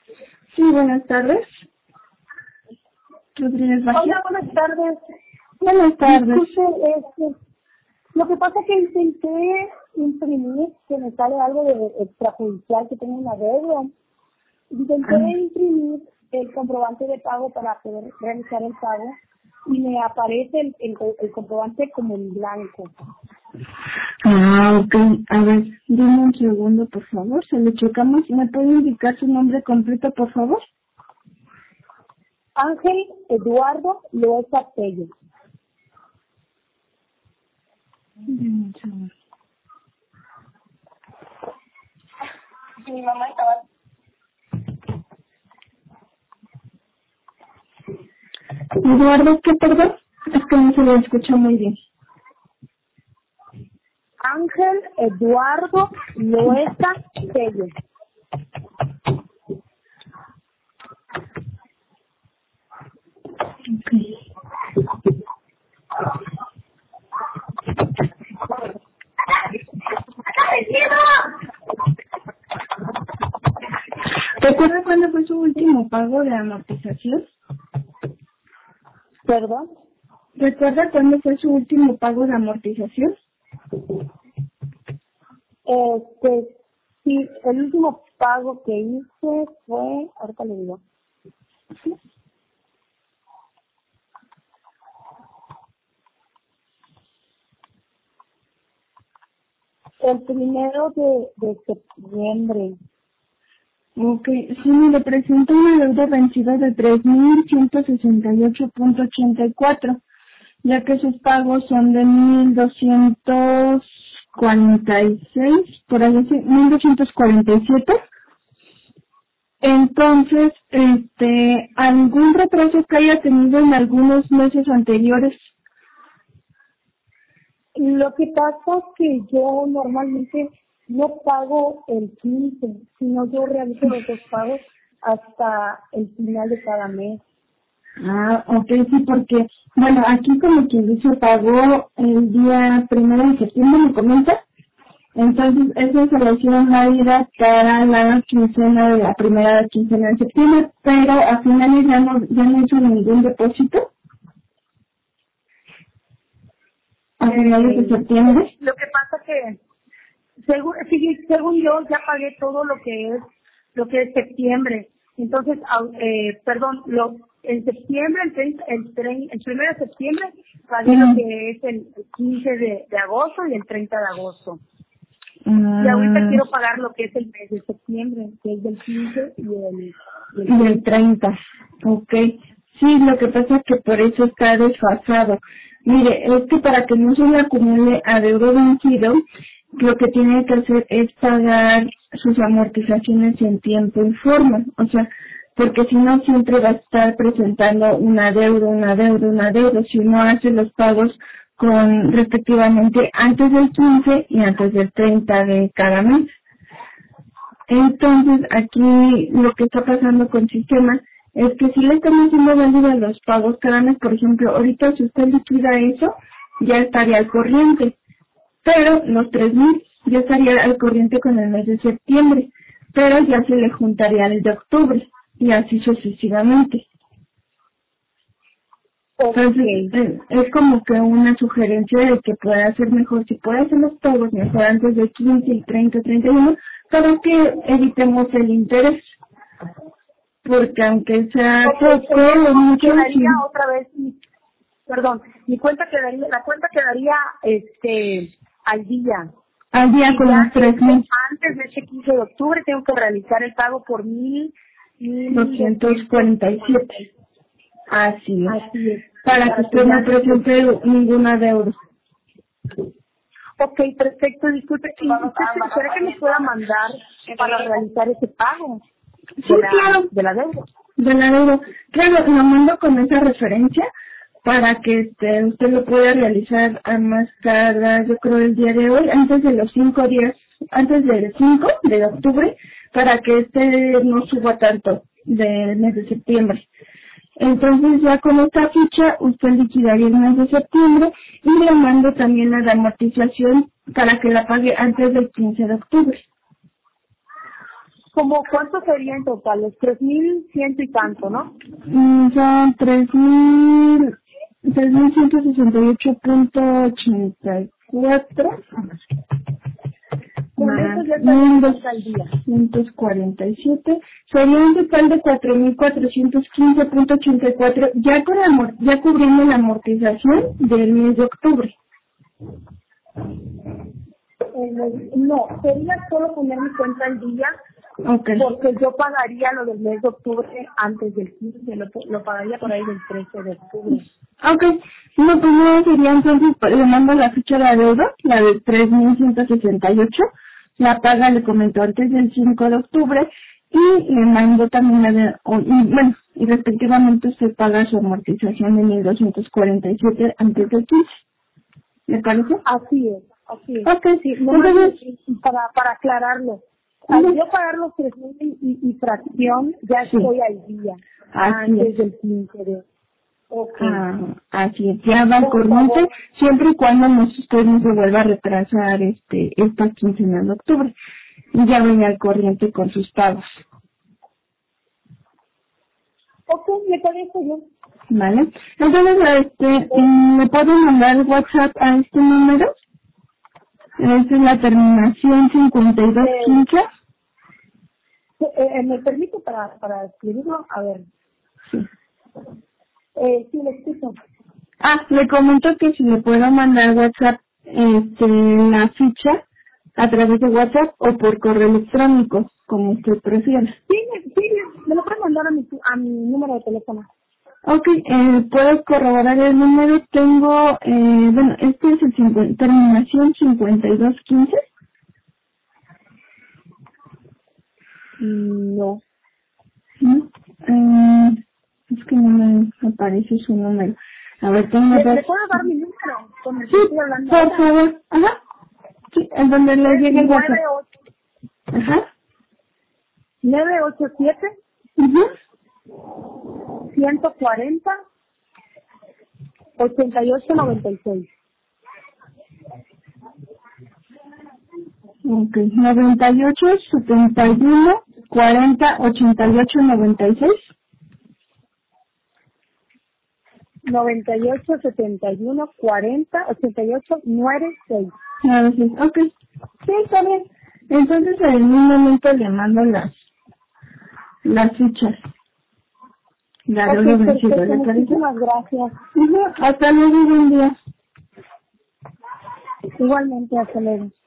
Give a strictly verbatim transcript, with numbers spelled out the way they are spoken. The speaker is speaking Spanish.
Sí, buenas tardes. Rodríguez Vázquez. Hola, buenas tardes. Buenas tardes. Disculpe, este, lo que pasa es que intenté imprimir, que me sale algo de extrajudicial, que tengo una deuda. Intenté Ah. imprimir el comprobante de pago para poder realizar el pago y me aparece el, el, el comprobante como en blanco. Ah, ok. A ver, dime un segundo, por favor. Se lo checamos. ¿Me puede indicar su nombre completo, por favor? Ángel Eduardo Loesa Tello. Dime un segundo. Mi mamá estaba... Eduardo, ¿qué perdón? Es que no se lo escucha muy bien. Ángel Eduardo Loesa Tello. Okay. ¿Recuerda cuándo fue su último pago de amortización? ¿Perdón? ¿Recuerda cuándo fue su último pago de amortización? Este, sí, el último pago que hice fue, ahorita le digo, el primero de, de septiembre. Ok, sí, me presenta una deuda vencida de tres mil ciento sesenta y ocho punto ochenta y cuatro, ya que sus pagos son de mil doscientos cuarenta y seis, por ahí así, mil doscientos cuarenta y siete. Entonces, este, algún retraso que haya tenido en algunos meses anteriores. Lo que pasa es que yo normalmente no pago el quince, sino yo realizo los dos pagos hasta el final de cada mes. Ah, ok, sí, porque, bueno, aquí como quien dice pagó el día primero de septiembre, ¿me comenta? Entonces, esa solución va a ir para la quincena de la primera quincena de septiembre, pero a finales ya no, ya no hizo ningún depósito. A finales de septiembre. Lo que pasa que, según, sí, según yo, ya pagué todo lo que es, lo que es septiembre. Entonces, au- eh, perdón, lo, en septiembre, el, treinta, el, trein- el primero de septiembre, pagué lo Mm. que es el, el quince de, de agosto y el treinta de agosto. Y ahorita Mm, quiero pagar lo que es el mes de septiembre, que es del quince y el, y el y el treinta. treinta. Ok. Sí, lo que pasa es que por eso está desfasado. Mire, es que para que no se le acumule adeudo vencido, lo que tiene que hacer es pagar sus amortizaciones en tiempo y forma. O sea, porque si no siempre va a estar presentando una deuda, una deuda, una deuda. Si uno hace los pagos con respectivamente antes del quince y antes del treinta de cada mes. Entonces, aquí lo que está pasando con el sistema es que si le estamos haciendo válida los pagos cada mes, por ejemplo, ahorita si usted liquida eso, ya estaría al corriente, pero los tres mil ya estaría al corriente con el mes de septiembre, pero ya se le juntaría el de octubre y así sucesivamente. Entonces, Okay. eh, es como que una sugerencia de que pueda hacer mejor, si puede hacer los pagos mejor antes del quince, y treinta, treinta y uno, para que evitemos el interés. Porque aunque sea Okay, poco el o banco mucho, quedaría sí, otra vez, mi- perdón, mi cuenta quedaría, la cuenta quedaría, este, al día. al día Y con ya los tres este, mil antes de ese quince de octubre tengo que realizar el pago por mil, mil doscientos doscientos cuarenta y cuarenta siete. y siete. Así es. Así es, Para que para que usted ya no no se... presente ninguna deuda. Ok, perfecto, disculpe. ¿Y usted se- será que me pueda mandar para realizar ese pago Sí, de la, claro. de la deuda? De la deuda. Claro, lo mando con esa referencia para que este, usted lo pueda realizar a más tardar, yo creo, el día de hoy, antes de los cinco días, antes del cinco de octubre, para que este no suba tanto del mes de septiembre. Entonces ya con esta ficha usted liquidaría el mes de septiembre y le mando también la de amortización para que la pague antes del quince de octubre. ¿Cómo cuánto sería en total? Los tres mil ciento y tanto, ¿no? Mm, son tres mil, tres mil ciento sesenta y ocho punto ochenta y cuatro. Con eso Más ya está al día. mil doscientos cuarenta y siete, sería un total de cuatro mil cuatrocientos quince punto ochenta y cuatro, ya con la, amor- ya cubriendo la amortización del mes de octubre. Eh, no, sería solo poner mi cuenta al día, Okay. porque yo pagaría lo del mes de octubre antes del quince, lo, lo pagaría por ahí del trece de octubre. Okay. Lo primero sería entonces, pues, le mando la ficha de adeudo, la de tres mil ciento sesenta y ocho, la paga, le comento, antes del cinco de octubre, y le mando también la de, o- y, bueno, y respectivamente usted paga su amortización de mil doscientos cuarenta y siete antes del quince. ¿Le parece? Así es, así es. Ok, Sí, nomás entonces, para, para aclararlo. Al ujú, yo pagar los tres mil y, y fracción, ya sí, estoy al día, así antes es. del quince de... Ok. Ah, así es, ya va al Por corriente, favor. siempre y cuando no, usted no se vuelva a retrasar este esta quincena de octubre. Y ya venía al corriente con sus pagos. Ok, me parece bien. ¿Vale? Entonces, este, mm, ¿me pueden mandar WhatsApp a este número? Esta es la terminación cincuenta y dos Eh, quince. eh, eh, ¿Me permite para, para escribirlo? A ver. Sí. Eh, sí, le escucho. Ah, le comento que si le puedo mandar WhatsApp, este, la ficha a través de WhatsApp o por correo electrónico, como usted prefiera. Sí, me- sí, me lo puede mandar a mi, a mi número de teléfono. Ok, eh, puedo corroborar el número. Tengo, eh, bueno, este es el cincuenta, terminación cincuenta y dos quince. Mm, No. ¿Sí? Eh, es que no me aparece su número. A ver, tengo ¿Le, dos. ¿Le puedo dar mi número con el Sí, que estoy hablando por ahora? favor. Ajá. Sí, en donde le Es llegue el WhatsApp. Ajá. nueve ocho siete, Ajá. ciento cuarenta, ochenta y ocho noventa y seis. Ok, noventa y ocho, setenta y uno, cuarenta, ochenta y ocho, noventa y seis. noventa y ocho, setenta y uno, cuarenta, ochenta y ocho, nueve seis. A veces, ok. Sí, está bien. Entonces en un momento le mando las, las fichas. La Ok, deuda vencida, perfecto. ¿le parece? Muchísimas gracias. Ujú, hasta luego, buen día. Igualmente, hasta luego.